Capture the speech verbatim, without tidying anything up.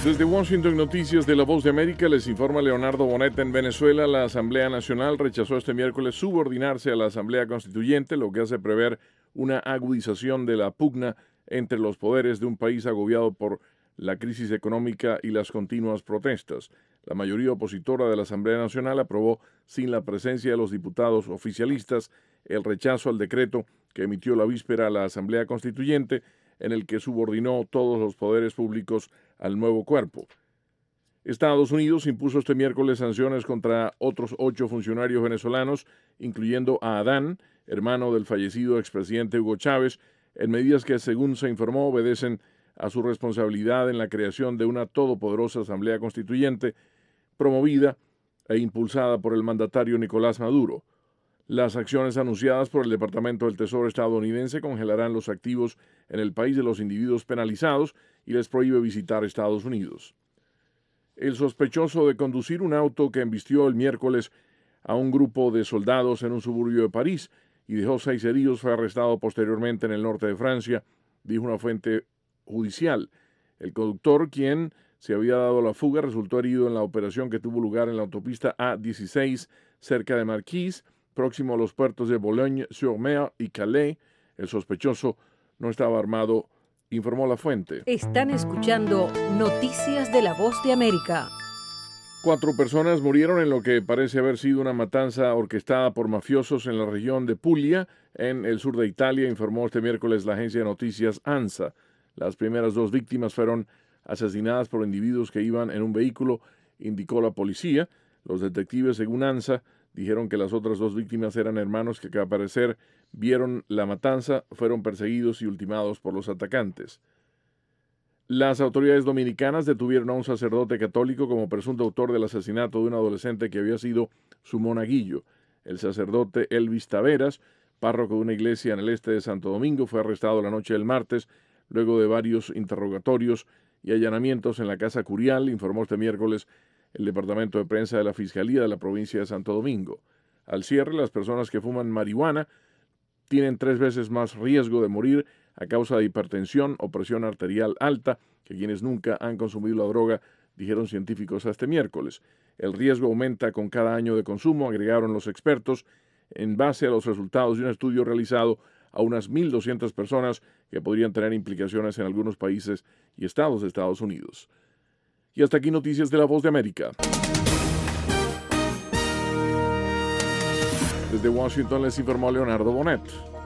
Desde Washington, Noticias de la Voz de América, les informa Leonardo Bonet. En Venezuela, la Asamblea Nacional rechazó este miércoles subordinarse a la Asamblea Constituyente, lo que hace prever una agudización de la pugna entre los poderes de un país agobiado por la crisis económica y las continuas protestas. La mayoría opositora de la Asamblea Nacional aprobó, sin la presencia de los diputados oficialistas, el rechazo al decreto que emitió la víspera la Asamblea Constituyente, en el que subordinó todos los poderes públicos al nuevo cuerpo. Estados Unidos impuso este miércoles sanciones contra otros ocho funcionarios venezolanos, incluyendo a Adán, hermano del fallecido expresidente Hugo Chávez, en medidas que, según se informó, obedecen a su responsabilidad en la creación de una todopoderosa Asamblea Constituyente promovida e impulsada por el mandatario Nicolás Maduro. Las acciones anunciadas por el Departamento del Tesoro estadounidense congelarán los activos en el país de los individuos penalizados y les prohíbe visitar Estados Unidos. El sospechoso de conducir un auto que embistió el miércoles a un grupo de soldados en un suburbio de París y dejó seis heridos fue arrestado posteriormente en el norte de Francia, dijo una fuente judicial. El conductor, quien se había dado la fuga, resultó herido en la operación que tuvo lugar en la autopista A dieciséis cerca de Marquise, próximo a los puertos de Boulogne-sur-Mer y Calais. El sospechoso no estaba armado, informó la fuente. Están escuchando Noticias de la Voz de América. Cuatro personas murieron en lo que parece haber sido una matanza orquestada por mafiosos en la región de Puglia, en el sur de Italia, informó este miércoles la agencia de noticias ANSA. Las primeras dos víctimas fueron asesinadas por individuos que iban en un vehículo, indicó la policía. Los detectives, según ANSA, dijeron que las otras dos víctimas eran hermanos que, al parecer, vieron la matanza, fueron perseguidos y ultimados por los atacantes. Las autoridades dominicanas detuvieron a un sacerdote católico como presunto autor del asesinato de un adolescente que había sido su monaguillo. El sacerdote Elvis Taveras, párroco de una iglesia en el este de Santo Domingo, fue arrestado la noche del martes, luego de varios interrogatorios y allanamientos en la Casa Curial, informó este miércoles el Departamento de Prensa de la Fiscalía de la provincia de Santo Domingo. Al cierre, las personas que fuman marihuana tienen tres veces más riesgo de morir a causa de hipertensión o presión arterial alta que quienes nunca han consumido la droga, dijeron científicos este miércoles. El riesgo aumenta con cada año de consumo, agregaron los expertos, en base a los resultados de un estudio realizado a unas mil doscientas personas que podrían tener implicaciones en algunos países y estados de Estados Unidos. Y hasta aquí Noticias de la Voz de América. Desde Washington les informó Leonardo Bonet.